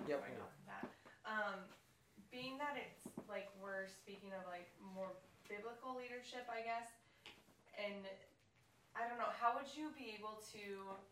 Yep. Right off of that. Being that it's like we're speaking of like more biblical leadership, I guess, and I don't know, how would you be able to,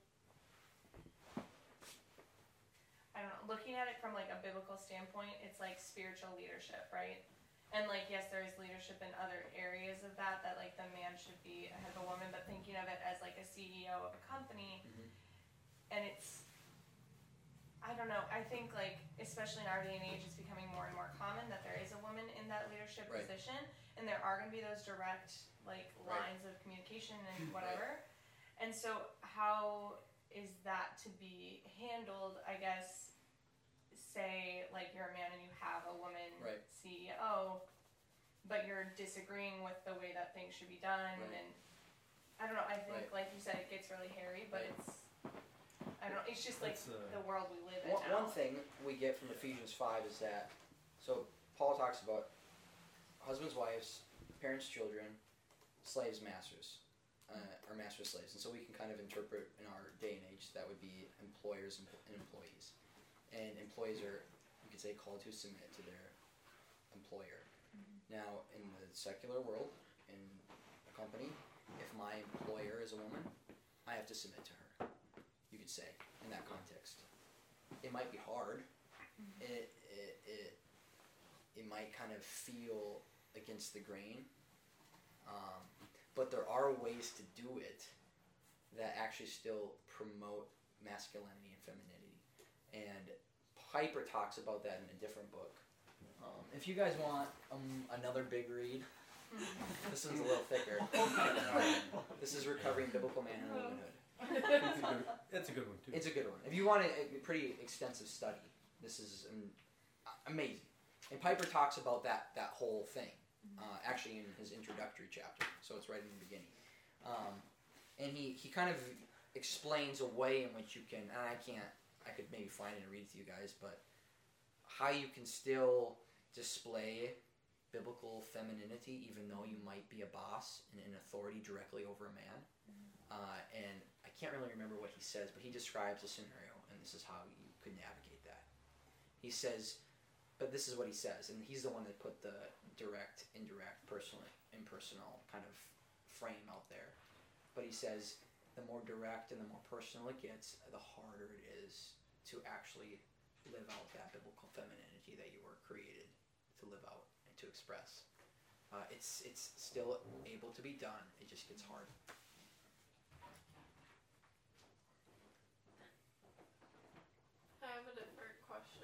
I don't know, looking at it from like a biblical standpoint, it's like spiritual leadership, right? And like, yes, there is leadership in other areas of that like the man should be ahead of the woman, but thinking of it as like a CEO of a company, and it's, I don't know, I think like, especially in our day and age, it's becoming more and more common that there is a woman in that leadership position, and there are going to be those direct like lines of communication and whatever. And so how is that to be handled, I guess, say like you're a man and you have a woman CEO, but you're disagreeing with the way that things should be done, and I don't know, I think like you said, it gets really hairy, but it's, I don't know, it's just like the world we live in now. One thing we get from Ephesians 5 is that, so Paul talks about husbands, wives, parents, children, slaves, masters, or masters, slaves. And so we can kind of interpret in our day and age that would be employers and employees. And employees are, you could say, called to submit to their employer. Now, in the secular world, in a company, if my employer is a woman, I have to submit to her, you could say, in that context. It might be hard. It might kind of feel against the grain. But there are ways to do it that actually still promote masculinity and femininity. And Piper talks about that in a different book. If you guys want another big read, this one's a little thicker. This is Recovering Biblical Man and Womanhood. That's a good one, too. It's a good one. If you want a pretty extensive study, this is amazing. And Piper talks about that whole thing, actually in his introductory chapter, so it's right in the beginning. And he kind of explains a way in which you can, and I could maybe find it and read it to you guys, but how you can still display biblical femininity even though you might be a boss and in authority directly over a man. And I can't really remember what he says, but he describes a scenario, and this is how you could navigate that. He says, but this is what he says, and he's the one that put the direct, indirect, personal, impersonal kind of frame out there. But he says, the more direct and the more personal it gets, the harder it is to actually live out that biblical femininity that you were created to live out and to express. It's still able to be done. It just gets hard. I have a different question.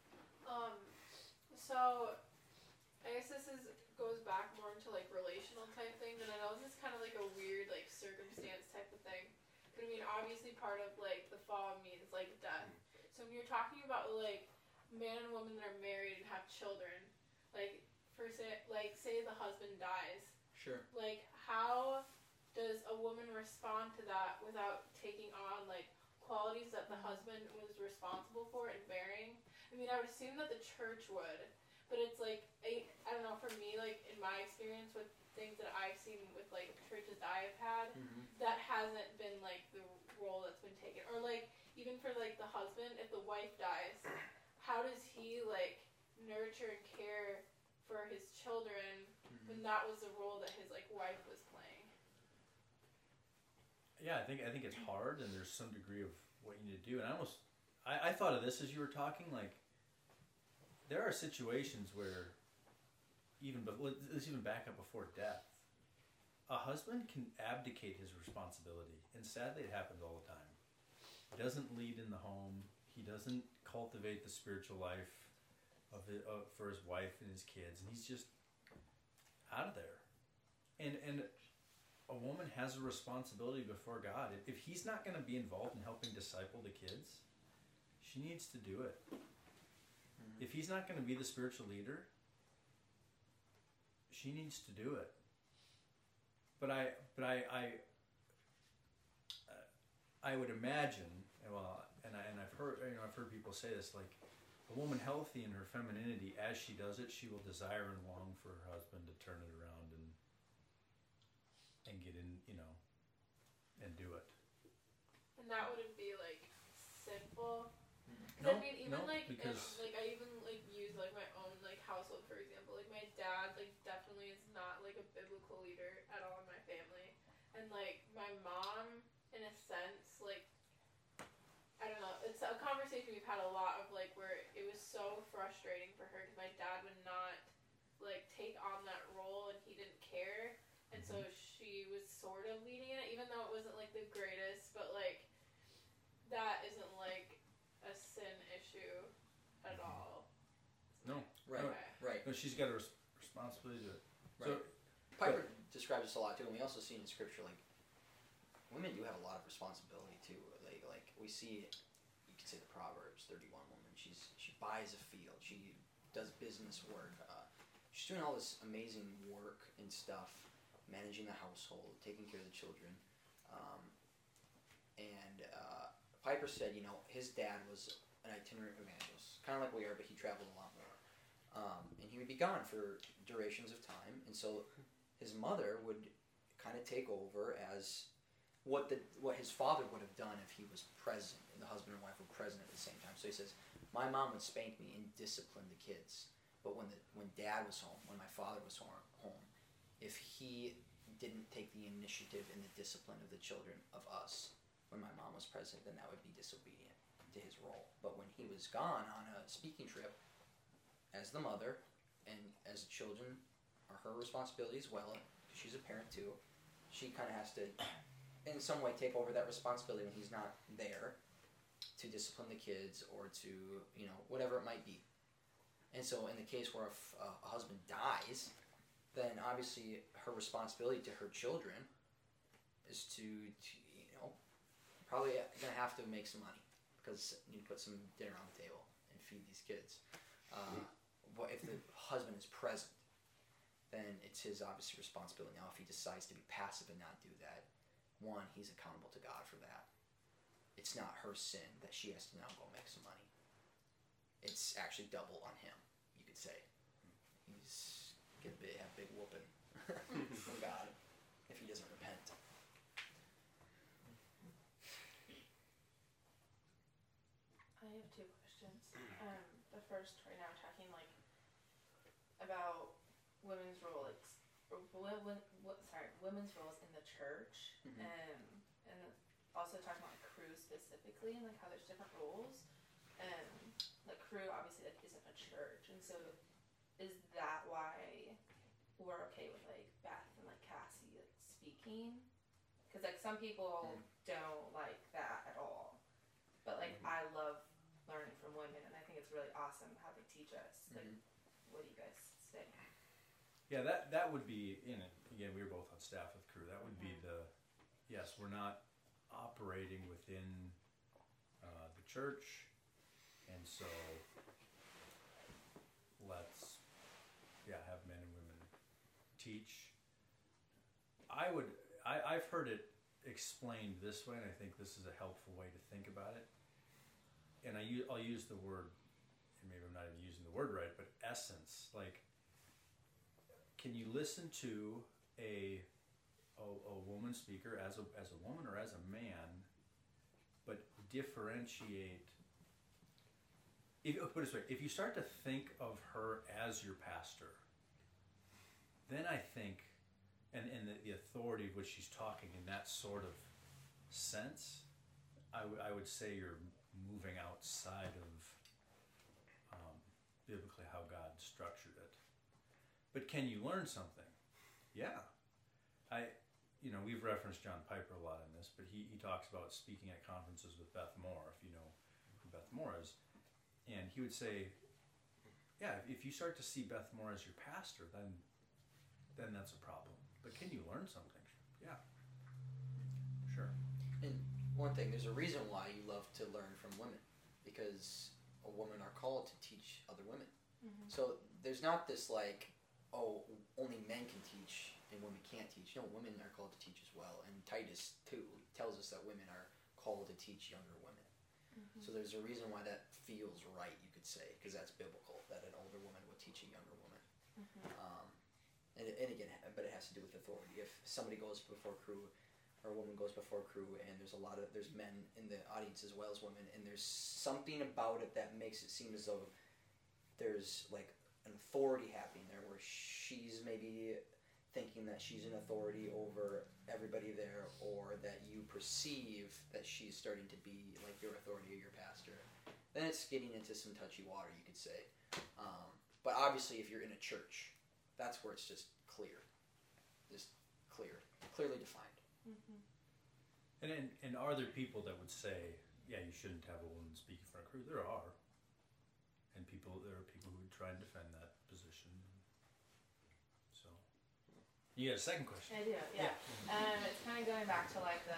So I guess this goes back more into like relational type things, and I know this is kind of like a weird like circumstance type of thing. But I mean, obviously part of like the fall means like death. So when you're talking about like man and woman that are married and have children, like say the husband dies. Sure. Like how does a woman respond to that without taking on like qualities that the husband was responsible for and bearing? I mean, I would assume that the church would, but it's like, I don't know, for me, like in my experience with things that I've seen with like churches I've had, that hasn't been like the role that's been taken. Or like, even for like the husband, if the wife dies, how does he like nurture and care for his children when that was the role that his like wife was playing? Yeah, I think it's hard, and there's some degree of what you need to do. And I thought of this as you were talking, like, there are situations where, let's even back up before death, a husband can abdicate his responsibility, and sadly it happens all the time. He doesn't lead in the home, he doesn't cultivate the spiritual life for his wife and his kids, and he's just out of there. And a woman has a responsibility before God. If he's not going to be involved in helping disciple the kids, she needs to do it. If he's not going to be the spiritual leader, she needs to do it. But I would imagine, and I've heard people say this, like, a woman healthy in her femininity, as she does it, she will desire and long for her husband to turn it around and get in, and do it. And that wouldn't be like sinful. No. I mean, even No, like because- like I even like use like my own like household for example. Like my dad like definitely is not like a biblical leader at all in my family, and like my mom in a sense like I don't know. It's a conversation we've had a lot of like where it was so frustrating for her because my dad would not like take on that role and he didn't care, and so she was sort of leading it even though it wasn't like the greatest, but like that isn't like a sin issue at all. No. Right. Okay. Right. No, she's got a responsibility to it. Right. Piper describes this a lot too, and we also see in Scripture like women do have a lot of responsibility too. Like we see, you could say the Proverbs 31 woman. She buys a field. She does business work. She's doing all this amazing work and stuff, managing the household, taking care of the children. Piper said, his dad was an itinerant evangelist, kind of like we are, but he traveled a lot more. And he would be gone for durations of time, and so his mother would kind of take over as what his father would have done if he was present, and the husband and wife were present at the same time. So he says, my mom would spank me and discipline the kids, but when dad was home, when my father was home, if he didn't take the initiative in the discipline of the children of us, when my mom was present, then that would be disobedient to his role. But when he was gone on a speaking trip, as the mother, and as the children are her responsibility as well, she's a parent too, she kind of has to, in some way, take over that responsibility when he's not there to discipline the kids or to, whatever it might be. And so in the case where a husband dies, then obviously her responsibility to her children is to probably going to have to make some money because you need to put some dinner on the table and feed these kids. But if the husband is present, then it's his obvious responsibility. Now, if he decides to be passive and not do that, one, he's accountable to God for that. It's not her sin that she has to now go make some money. It's actually double on him, you could say. He's going to have a big whooping from God if he doesn't repent. I have two questions. The first, right now, talking like about women's role, women's roles in the church, and also talking about like crew specifically, and like how there's different roles. Like crew obviously like isn't a church, and so is that why we're okay with like Beth and like Cassie like speaking? Because like some people don't like that at all, but like I love learning from women, and I think it's really awesome how they teach us. Like, what do you guys say? Yeah, that would be, again, we were both on staff with crew. That would be yes, we're not operating within the church, and so let's, have men and women teach. I've heard it explained this way, and I think this is a helpful way to think about it. And I'll use the word, and maybe I'm not even using the word right, but essence. Like, can you listen to a woman speaker as a woman or as a man, but differentiate? Put it this way: if you start to think of her as your pastor, then I think, and the authority of which she's talking in that sort of sense, I would say you're moving outside of biblically how God structured it. But can you learn something? Yeah. We've referenced John Piper a lot in this, but he talks about speaking at conferences with Beth Moore, if you know who Beth Moore is. And he would say, if you start to see Beth Moore as your pastor, then that's a problem. But can you learn something? Yeah. Sure. And one thing, there's a reason why you love to learn from women, because women are called to teach other women. So there's not this like, only men can teach and women can't teach. No, women are called to teach as well. And Titus 2 tells us that women are called to teach younger women. So there's a reason why that feels right, you could say, because that's biblical, that an older woman would teach a younger woman. And again, but it has to do with authority. If somebody goes before crew or a woman goes before crew, and there's men in the audience as well as women, and there's something about it that makes it seem as though there's like an authority happening there, where she's maybe thinking that she's an authority over everybody there, or that you perceive that she's starting to be like your authority or your pastor. Then it's getting into some touchy water, you could say. But obviously, if you're in a church, that's where it's just clear, clearly defined. And are there people that would say, yeah, you shouldn't have a woman speak in front of crew? There are. And there are people who would try and defend that position. So, you got a second question? I do, yeah. It's kind of going back to like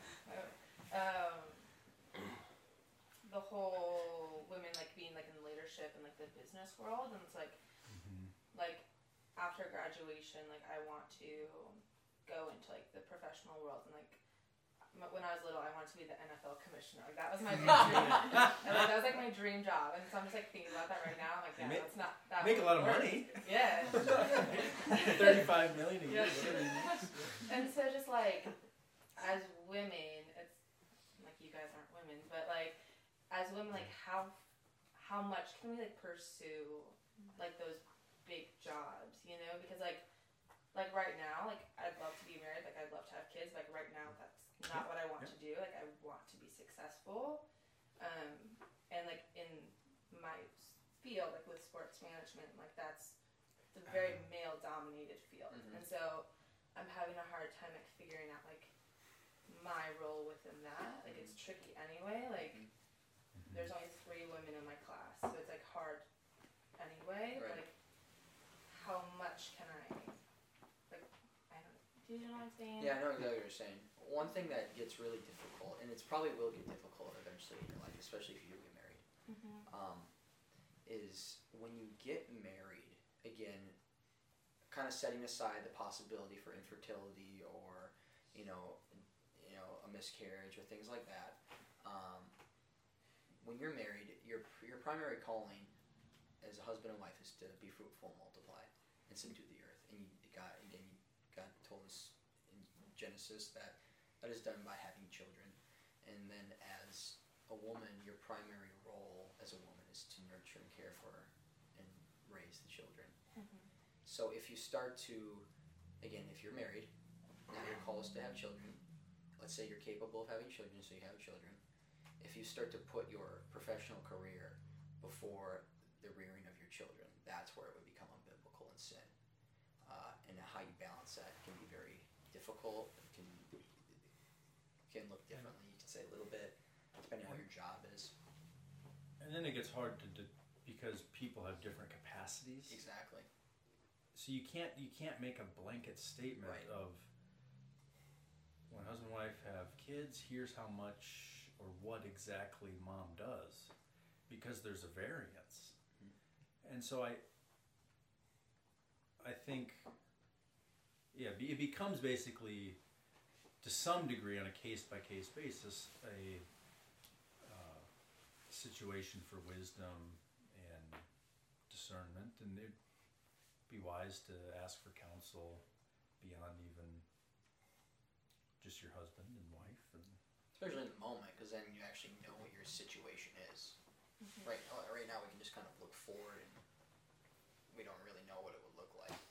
the whole women like being like in leadership in like the business world, and it's like, like after graduation, like I want to go into like the professional world, and like when I was little, I wanted to be the NFL commissioner. Like that was my big dream. And like that was like my dream job. And so I'm just like thinking about that right now. I'm like, yeah, that's not that. Make a lot of work. money. Yeah. $35 million a year. And so just like as women, it's like you guys aren't women, but like as women, like how much can we like pursue like those big jobs, you know? Because like right now, like I'd love to be married, like I'd love to have kids, like right now that's not what I want to do. Like I want to be successful, and like in my field, like with sports management, like that's a very male dominated field, and so I'm having a hard time like figuring out like my role within that. Like it's tricky anyway. Like there's only 3 women in my class, so it's like hard anyway. Right. But, like how much can I? Like I don't. Do you know what I'm saying? Yeah, I know exactly what you're saying. One thing that gets really difficult, and it's probably will get difficult eventually in your life, especially if you do get married, is when you get married, again, kind of setting aside the possibility for infertility or, you know, a miscarriage or things like that. When you're married, your primary calling as a husband and wife is to be fruitful and multiply and subdue the earth. And God told us in Genesis that is done by having children. And then as a woman, your primary role as a woman is to nurture and care for and raise the children. So if you start to, again, if you're married, now your call is to have children. Let's say you're capable of having children, so you have children. If you start to put your professional career before the rearing of your children, that's where it would become unbiblical and sin. And how you balance that can be very difficult. Can look differently. You can say a little bit, depending on what your job is. And then it gets hard because people have different capacities. Exactly. So you can't make a blanket statement of when husband and wife have kids, here's how much or what exactly mom does, because there's a variance. And so I think, it becomes basically, to some degree, on a case-by-case basis, a situation for wisdom and discernment, and it'd be wise to ask for counsel beyond even just your husband and wife. Especially in the moment, because then you actually know what your situation is. Right now, we can just kind of look forward, and we don't really know what it would look like.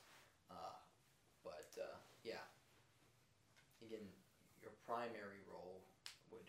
Again, your primary role would,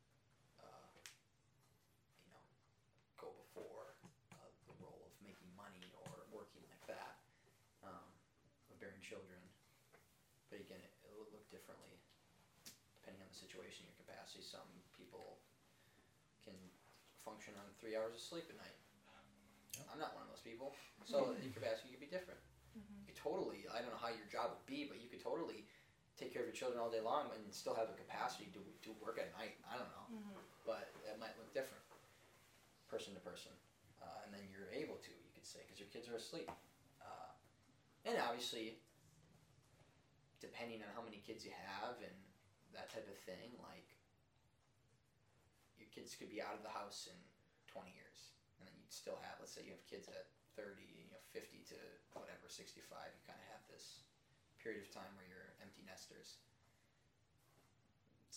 go before the role of making money or working like that, or bearing children. But again, it will look differently depending on the situation, your capacity. Some people can function on 3 hours of sleep a night. Yep. I'm not one of those people. So your capacity could be different. You could totally, I don't know how your job would be, but you could totally take care of your children all day long and still have the capacity to work at night. I don't know. But that might look different person to person. And then you're able to, you could say, because your kids are asleep. And obviously, depending on how many kids you have and that type of thing, like, your kids could be out of the house in 20 years. And then you'd still have, let's say you have kids at 30, 50 to whatever, 65, you kind of have this period of time where you're empty nesters.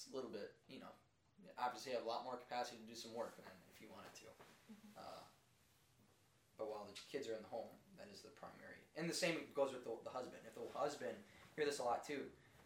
a little bit, obviously have a lot more capacity to do some work than if you wanted to. But while the kids are in the home, that is the primary. And the same goes with the husband. If the husband, hear this a lot too,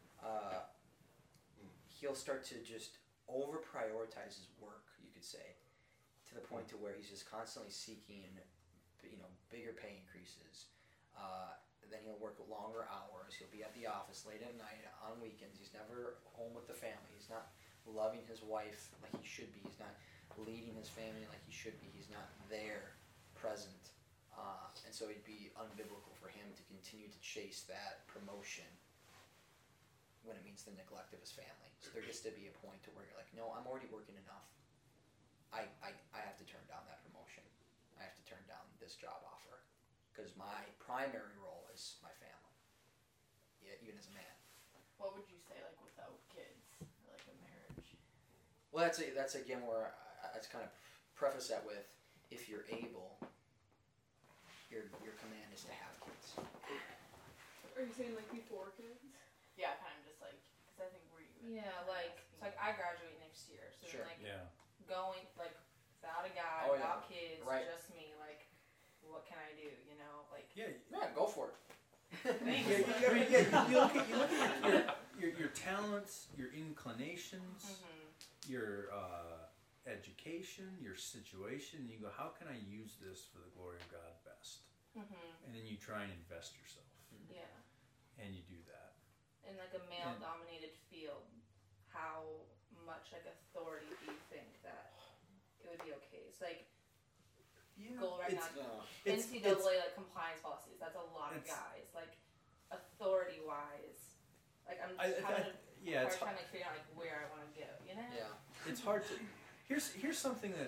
he'll start to just over-prioritize his work, you could say, to the point to where he's just constantly seeking, bigger pay increases. Then he'll work longer hours. He'll be at the office late at night, on weekends. He's never home with the family. He's not loving his wife like he should be. He's not leading his family like he should be. He's not there, present. And so it'd be unbiblical for him to continue to chase that promotion when it means the neglect of his family. So there gets to be a point to where you're like, no, I'm already working enough. I have to turn down that promotion. I have to turn down this job offer because my primary role is my family, even as a man. What would you say, like, without kids, or like a marriage? Well, that's again where I kind of preface that with, if you're able, your command is to have kids. Are you saying like before kids? Yeah, kind of just like, because I think where you. Yeah, like, so like I graduate next year, so Sure. then, like Yeah. going like without a guy, Oh, yeah. without kids, Right. just me. Like, what can I do? Like. Yeah. Yeah, go for it. Thanks. You look at your talents, your inclinations, your education, your situation, and you go, how can I use this for the glory of God best? And then you try and invest yourself, Yeah. and you do that. In like a male-dominated field, how much like authority do you think that it would be okay? It's like goal right now. NCAA like compliance policies. That's a lot of guys. Like authority-wise, like I'm trying to figure out like where I want to go. Yeah. It's hard to. Here's something that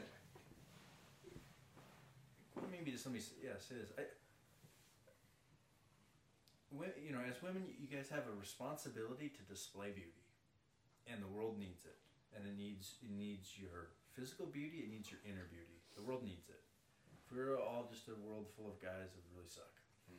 maybe to somebody. Yes, it is. As women, you guys have a responsibility to display beauty, and the world needs it. And it needs your physical beauty. It needs your inner beauty. The world needs it. If we're all just a world full of guys, it would really suck.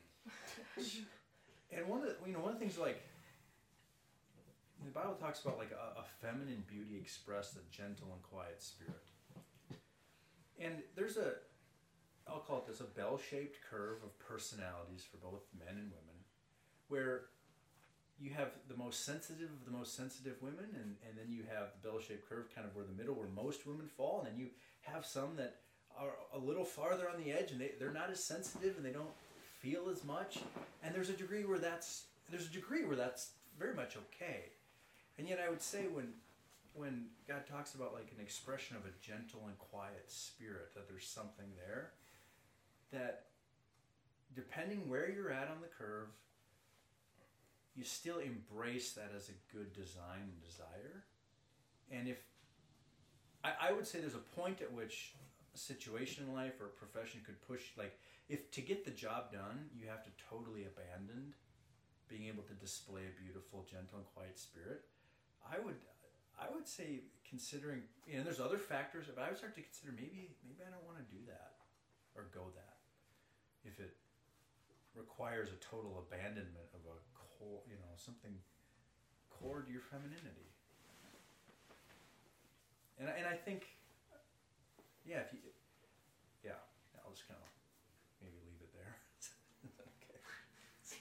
And one of the things like the Bible talks about like a feminine beauty expressed, a gentle and quiet spirit. And there's I'll call it this, a bell-shaped curve of personalities for both men and women, where you have the most sensitive of the most sensitive women, and then you have the bell-shaped curve kind of where the middle, where most women fall, and then you have some that are a little farther on the edge, and they're not as sensitive, and they don't feel as much, and there's a degree where that's very much okay. And yet I would say when God talks about like an expression of a gentle and quiet spirit, that there's something there that depending where you're at on the curve, you still embrace that as a good design and desire. And if I would say there's a point at which a situation in life or a profession could push, like if to get the job done, you have to totally abandon being able to display a beautiful, gentle, and quiet spirit. I would say considering, there's other factors, but I would start to consider maybe I don't want to do that or go that. If it requires a total abandonment of a core, something core to your femininity. And I think, I'll just kind of maybe leave it there. Okay. So.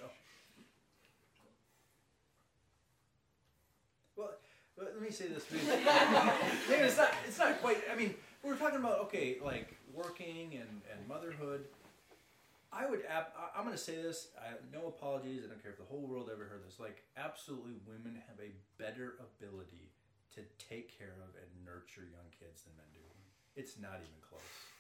Well, let me say this. Maybe it's not quite. I mean, we're talking about like working and motherhood. I'm going to say this. No apologies. I don't care if the whole world ever heard this. Like, absolutely, women have a better ability to take care of and nurture young kids than men do. It's not even close.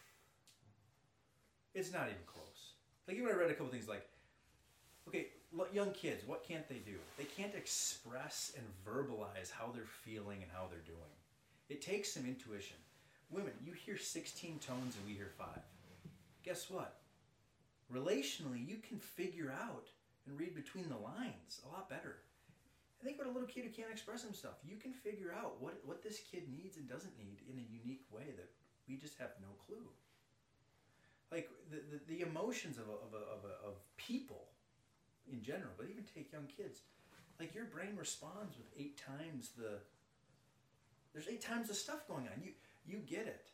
It's not even close. Like, even I read a couple things like, okay, young kids, what can't they do? They can't express and verbalize how they're feeling and how they're doing. It takes some intuition. Women, you hear 16 tones and we hear 5. Guess what? Relationally, you can figure out and read between the lines a lot better. I think about a little kid who can't express himself. You can figure out what this kid needs and doesn't need in a unique way that we just have no clue. Like the emotions of people in general, but even take young kids. Like your brain responds with 8 times the There's 8 times the stuff going on. You get it.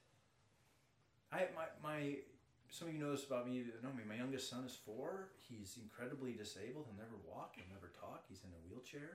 Some of you know this about me that know me. My youngest son is 4. He's incredibly disabled. He'll never walk. He'll never talk. He's in a wheelchair.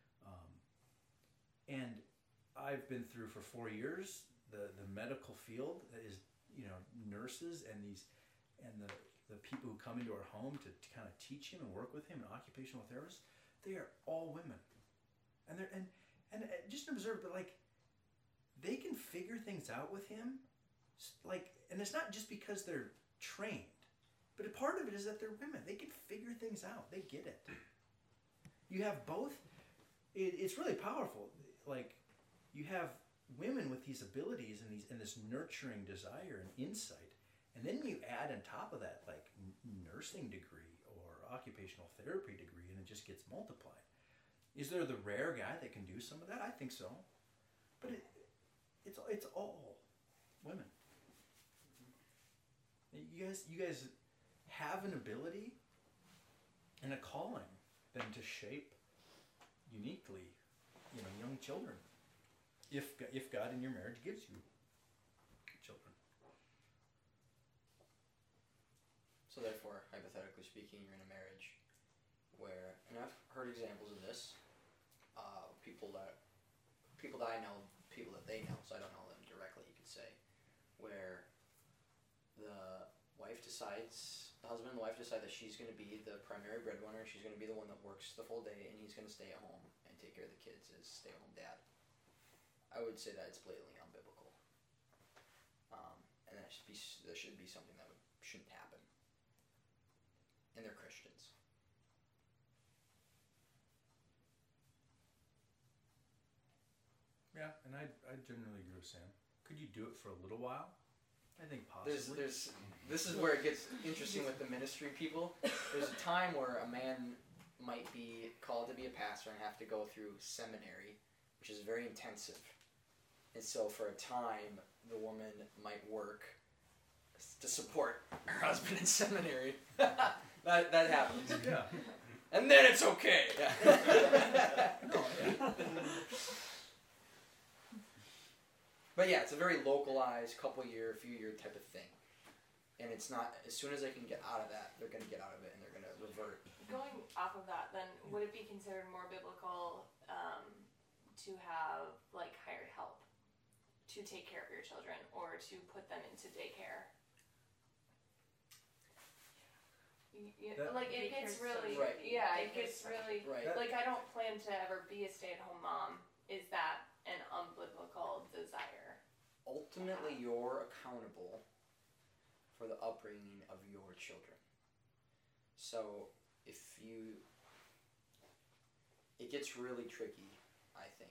And I've been through for 4 years the medical field that is, nurses and the people who come into our home to kind of teach him and work with him, and occupational therapists. They are all women, and just observe, but like they can figure things out with him, and it's not just because they're trained, but a part of it is that they're women. They can figure things out. They get it. You have both. It's really powerful. Like you have women with these abilities and this nurturing desire and insight, and then you add on top of that like nursing degree or occupational therapy degree, and it just gets multiplied. Is there the rare guy that can do some of that? I think so, but it's all women. You guys have an ability and a calling then to shape uniquely, young children. If God in your marriage gives you children. So therefore, hypothetically speaking, you're in a marriage where, and I've heard examples of this, people that I know, people that they know, so I don't know them directly, you could say, where the husband and the wife decide that she's going to be the primary breadwinner, she's going to be the one that works the full day, and he's going to stay at home and take care of the kids as stay-at-home dad. I would say that it's blatantly unbiblical. And that should be something that shouldn't happen. And they're Christians. Yeah, and I generally agree with Sam. Could you do it for a little while? I think possibly. This is where it gets interesting with the ministry people. There's a time where a man might be called to be a pastor and have to go through seminary, which is very intensive. And so for a time, the woman might work to support her husband in seminary. that happens. Yeah. And then it's okay. But yeah, it's a very localized, few year type of thing. And it's not, as soon as they can get out of that, they're going to get out of it and they're going to revert. Going off of that, then would it be considered more biblical to have like hired help to take care of your children or to put them into daycare? Like it gets really, right. Yeah, it gets really, right. Like I don't plan to ever be a stay-at-home mom. Is that an unbiblical desire? Ultimately, you're accountable for the upbringing of your children. So it gets really tricky, I think.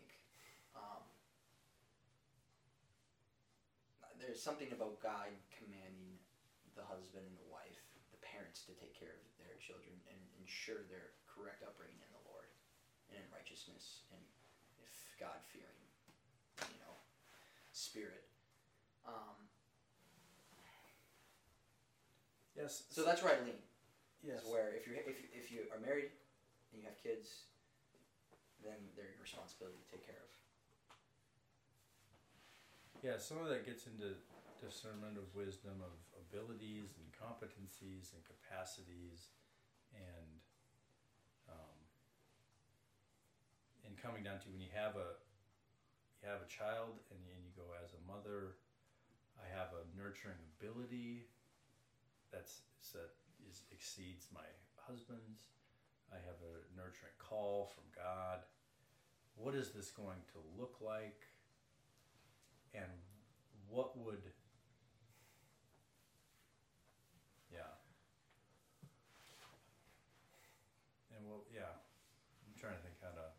There's something about God commanding the husband and the wife, the parents, to take care of their children and ensure their correct upbringing in the Lord and in righteousness and God-fearing, spirit. Yes. So that's where I lean. Yes. Is where if you are married and you have kids, then they're your responsibility to take care of. Yeah, some of that gets into discernment of wisdom, of abilities and competencies and capacities, and coming down to when you have a child and you go, as a mother, I have a nurturing ability that exceeds my husband's. I have a nurturing call from God. What is this going to look like? And what would, I'm trying to think how to,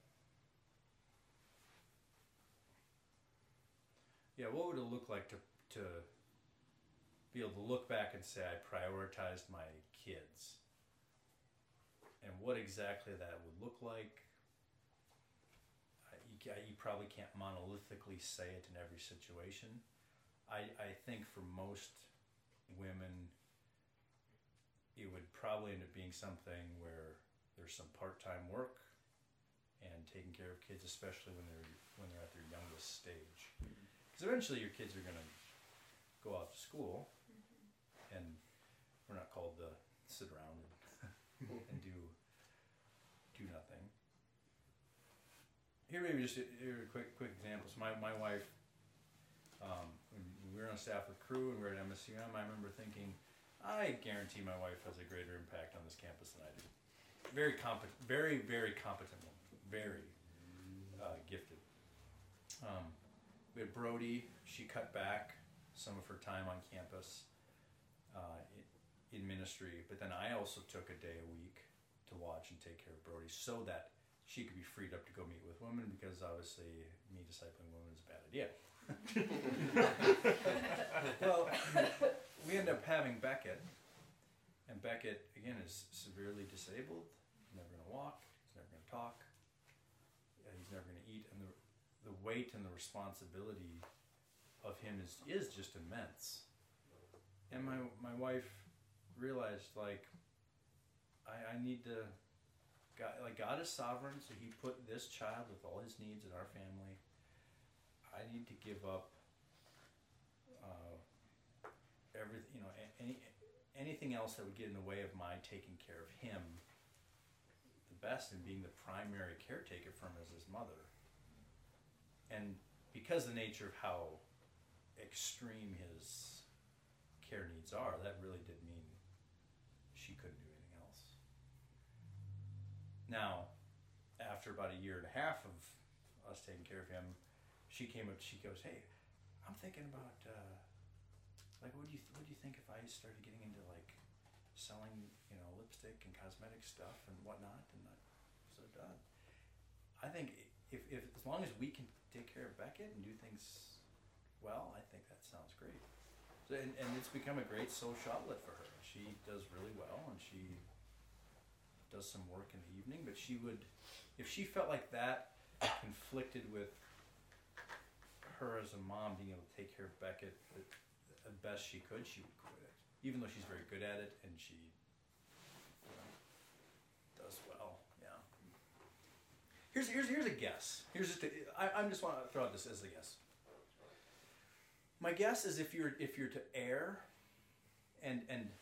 what would it look like to be able to look back and say, I prioritized my kids, and what exactly that would look like? You probably can't monolithically say it in every situation. I think for most women, it would probably end up being something where there's some part-time work, and taking care of kids, especially when they're at their youngest stage. Because eventually your kids are going to go off to school, and we're not called to sit around and do nothing. Here maybe just a quick example. So my wife, when we were on staff with Crew and we were at MSUM, I remember thinking, I guarantee my wife has a greater impact on this campus than I do. Very competent, very, very competent woman, very gifted. We had Brody. She cut back some of her time on campus in ministry, but then I also took a day a week to watch and take care of Brody so that she could be freed up to go meet with women, because obviously me discipling women is a bad idea. Well, we ended up having Beckett, and Beckett, again, is severely disabled. He's never going to walk, he's never going to talk, he's never going to eat, and the weight and the responsibility of him is just immense. And my wife realized, like, I need to, God is sovereign, so he put this child with all his needs in our family. I need to give up everything, anything else that would get in the way of my taking care of him the best and being the primary caretaker for him as his mother. And because the nature of how extreme his care needs are, that really did mean she couldn't do anything else. Now, after about a year and a half of us taking care of him, she came up, she goes, "Hey, I'm thinking about, what do you think if I started getting into, like, selling, lipstick and cosmetic stuff and whatnot?" And I said, I think if as long as we can take care of Beckett and do things well, I think that sounds great. So, and it's become a great social outlet for her. She does really well, and she does some work in the evening, but she would, if she felt like that conflicted with her as a mom being able to take care of Beckett the best she could, she would quit it, even though she's very good at it and she does well. Yeah. Here's a guess. I just want to throw out this as a guess. My guess is if you're to err and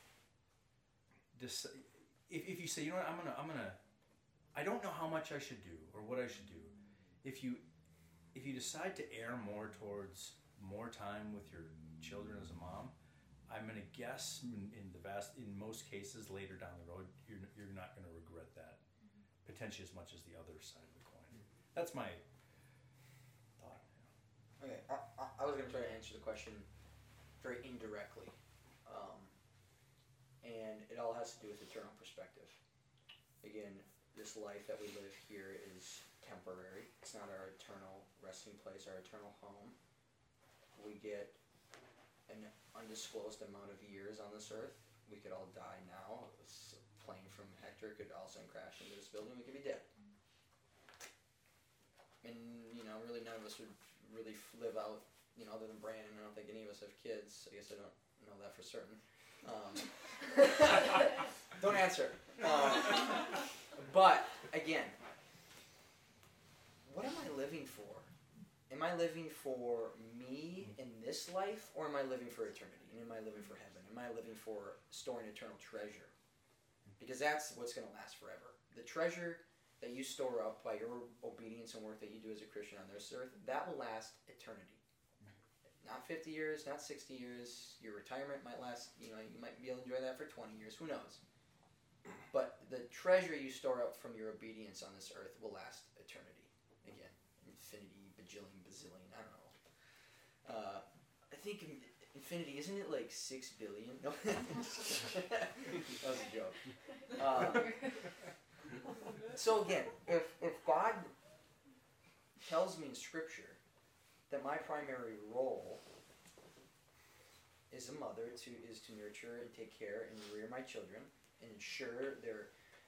if you say, you know what, I'm gonna I don't know how much I should do or what I should do. If you decide to err more towards more time with your children as a mom, I'm gonna guess in most cases later down the road you're not gonna regret that potentially as much as the other side of the coin. That's my thought. Okay, I was going to try to answer the question very indirectly, and it all has to do with eternal perspective. Again, this life that we live here is temporary. It's not our eternal resting place, our eternal home. We get an undisclosed amount of years on this earth. We could all die now. A plane from Hector could all of a sudden crash into this building. We could be dead. And, really none of us would really live out, other than Brandon. I don't think any of us have kids. I guess I don't know that for certain. Don't answer. But, again, what am I living for? Am I living for me in this life, or am I living for eternity? And am I living for heaven? Am I living for storing eternal treasure? Because that's what's going to last forever. The treasure that you store up by your obedience and work that you do as a Christian on this earth, that will last eternity. Not 50 years, not 60 years. Your retirement might last, you might be able to enjoy that for 20 years. Who knows? But the treasure you store up from your obedience on this earth will last eternity. Again, infinity, bajillion, bazillion, I don't know. I think infinity, isn't it like 6 billion? No. That was a joke. So again, if God tells me in Scripture that my primary role as a mother is to nurture and take care and rear my children and ensure their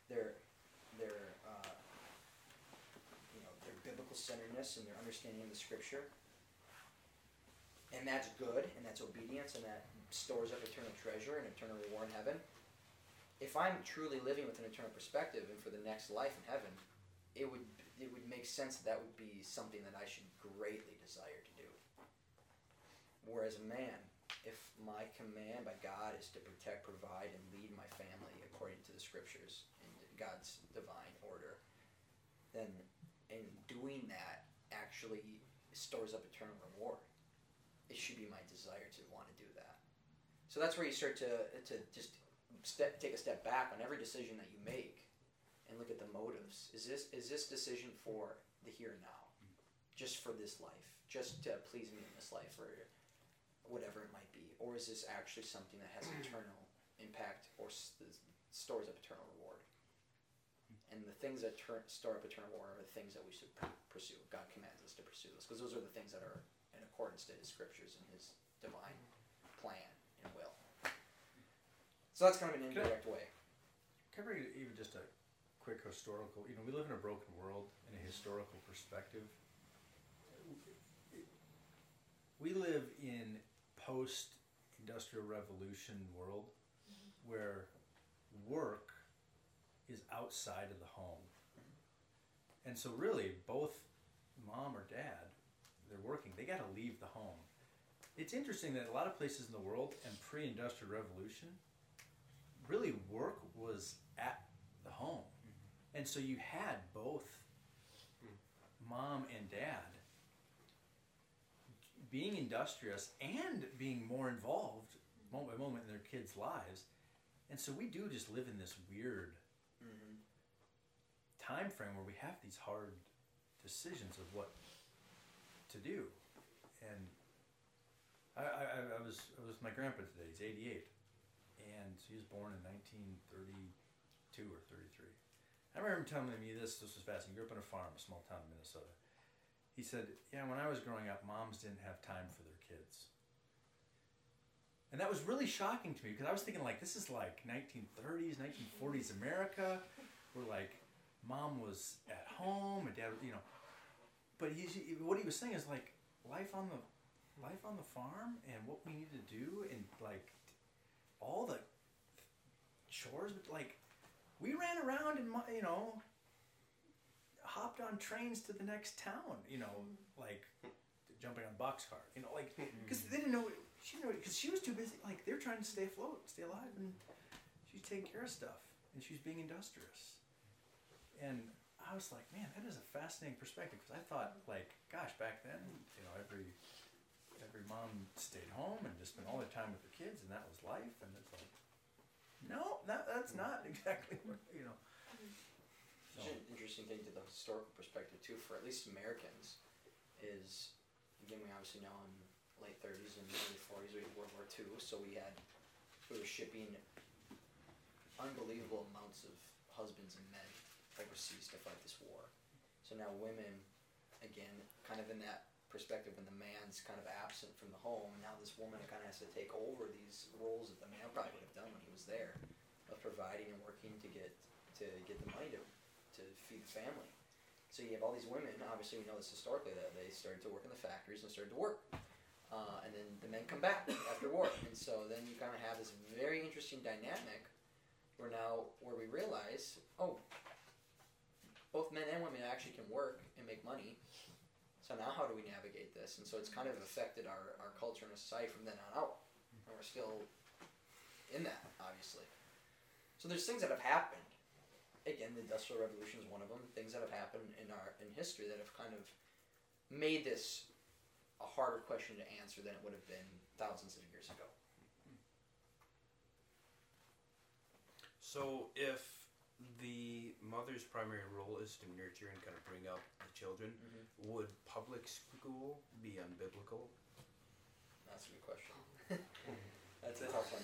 biblical centeredness and their understanding of the Scripture, and that's good, and that's obedience, and that stores up eternal treasure and eternal reward in heaven. If I'm truly living with an eternal perspective and for the next life in heaven, it would it would make sense that would be something that I should greatly desire to do. Whereas a man, if my command by God is to protect, provide, and lead my family according to the scriptures and God's divine order, then in doing that actually stores up eternal reward. It should be my desire to want to do that. So that's where you start to just take a step back on every decision that you make and look at the motives. Is this decision for the here and now, just for this life, just to please me in this life, or whatever it might be, or is this actually something that has eternal impact or stores up eternal reward? And the things that store up eternal reward are the things that we should pursue. God commands us to pursue those, because those are the things that are in accordance to His scriptures and His divine plan and will. So that's kind of an indirect way. Can I bring even just a quick historical? We live in a broken world in a historical perspective. We live in post-industrial revolution world where work is outside of the home. And so really both mom or dad, they're working, they got to leave the home. It's interesting that a lot of places in the world and pre-industrial revolution, really work was at the home. And so you had both mom and dad being industrious and being more involved moment by moment in their kids' lives. And so we do just live in this weird time frame where we have these hard decisions of what to do. And I was with my grandpa today. He's 88, and he was born in 1932 or 33. I remember him telling me this was fascinating. He grew up on a farm, a small town in Minnesota. He said, yeah, when I was growing up, moms didn't have time for their kids. And that was really shocking to me, because I was thinking, like, this is like 1930s, 1940s America, where, like, mom was at home and dad, But what he was saying is, like, life on the farm and what we need to do and, like, all the chores, but, like, we ran around and, hopped on trains to the next town, like jumping on boxcars, like, because they didn't know, because she was too busy, like, they're trying to stay afloat, stay alive, and she's taking care of stuff, and she's being industrious. And I was like, man, that is a fascinating perspective, because I thought, like, gosh, back then, every mom stayed home and just spent all their time with their kids, and that was life, and it's like, no, that's not exactly what, So. An interesting thing to the historical perspective too, for at least Americans, is, again, we obviously know in late 30s and early 40s we had World War II, so we were shipping unbelievable amounts of husbands and men overseas to fight this war. So now women, again, kind of in that perspective, when the man's kind of absent from the home, now this woman kind of has to take over these roles that the man probably would have done when he was there, of providing and working to get the money to feed the family. So you have all these women, obviously we know this historically, that they started to work in the factories and started to work. And then the men come back after war. And so then you kind of have this very interesting dynamic where we realize, both men and women actually can work and make money. So now how do we navigate this? And so it's kind of affected our culture and our society from then on out. And we're still in that, obviously. So there's things that have happened. Again, the Industrial Revolution is one of them. Things that have happened in history that have kind of made this a harder question to answer than it would have been thousands of years ago. So if the mother's primary role is to nurture and kind of bring up the children, would public school be unbiblical? That's a good question. That's a tough one.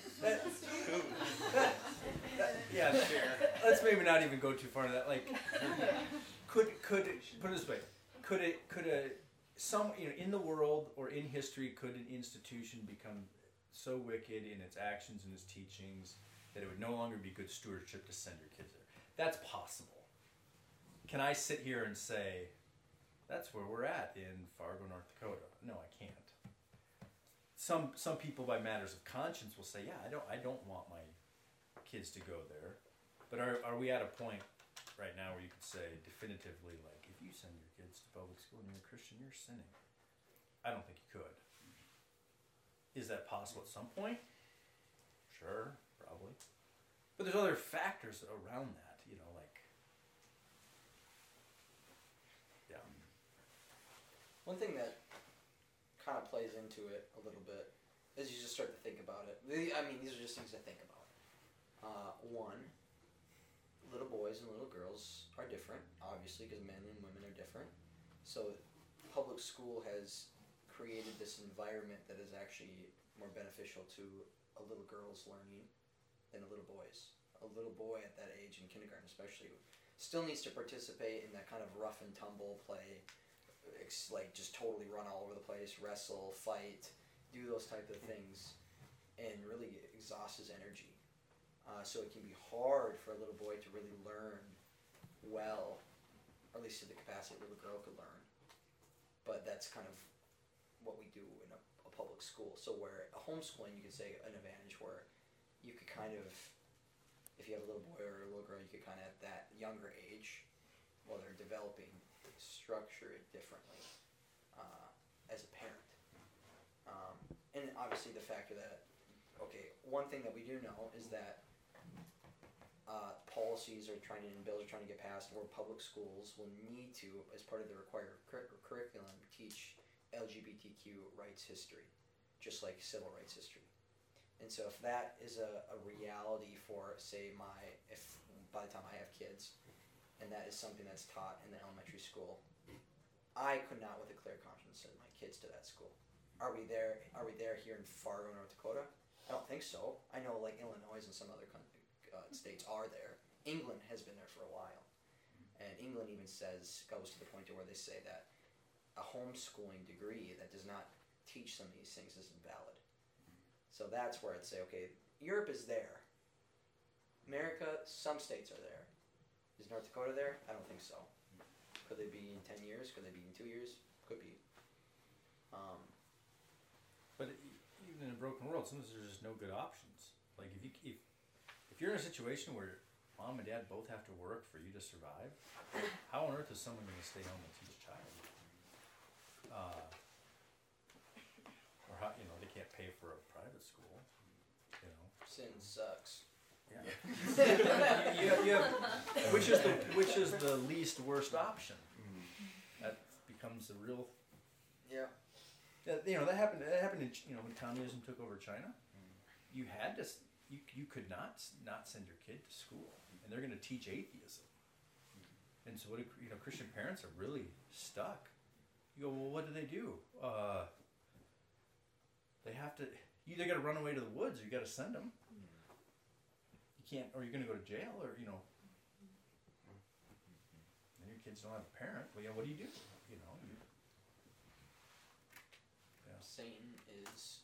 Yeah, sure. Let's maybe not even go too far into that. Like, could put it this way? Could in the world or in history, could an institution become so wicked in its actions and its teachings that it would no longer be good stewardship to send your kids there? That's possible. Can I sit here and say that's where we're at in Fargo, North Dakota? No, I can't. Some people, by matters of conscience, will say, yeah, I don't want my kids to go there. But are we at a point right now where you could say definitively, like, if you send your kids to public school and you're a Christian, you're sinning. I don't think you could. Is that possible at some point? Sure, probably. But there's other factors around that, you know, like, yeah. One thing that kind of plays into it a little bit is you just start to think about it. I mean, these are just things to think about. One, little boys and little girls are different, obviously, because men and women are different. So public school has created this environment that is actually more beneficial to a little girl's learning than a little boy's. A little boy at that age, in kindergarten especially, still needs to participate in that kind of rough and tumble play, like just totally run all over the place, wrestle, fight, do those type of things, and really exhaust his energy. So it can be hard for a little boy to really learn well, or at least to the capacity a little girl could learn. But that's kind of what we do in a public school. So where a homeschooling, you could say an advantage where you could kind of, if you have a little boy or a little girl, you could kind of at that younger age, while they're developing, structure it differently as a parent. And obviously the factor that, okay, one thing that we do know is that policies are trying to, and bills are trying to get passed where public schools will need to, as part of the required curriculum, teach LGBTQ rights history, just like civil rights history. And so if that is a reality for, say, if by the time I have kids, and that is something that's taught in the elementary school, I could not with a clear conscience send my kids to that school. Are we there here in Fargo, North Dakota? I don't think so. I know like Illinois and some other states are there. England has been there for a while. And England even goes to the point to where they say that a homeschooling degree that does not teach some of these things isn't valid. So that's where I'd say, okay, Europe is there. America, some states are there. Is North Dakota there? I don't think so. Could they be in 10 years? Could they be in 2 years? Could be. But even in a broken world, sometimes there's just no good options. Like if you're in a situation where mom and dad both have to work for you to survive, how on earth is someone going to stay home and teach a child? Or how, you know, they can't pay for a private school. You know, Sin sucks. yeah. you have, which is the least worst option. That becomes the real. Yeah. You know, that happened in, you know, when communism took over China. You had to, you could not send your kid to school, and they're going to teach atheism. And so, Christian parents are really stuck. You go, well, what do? They have to. You either got to run away to the woods, or you got to send them. You can't, or you're going to go to jail, or and your kids don't have a parent. Well, what do? You know. Satan is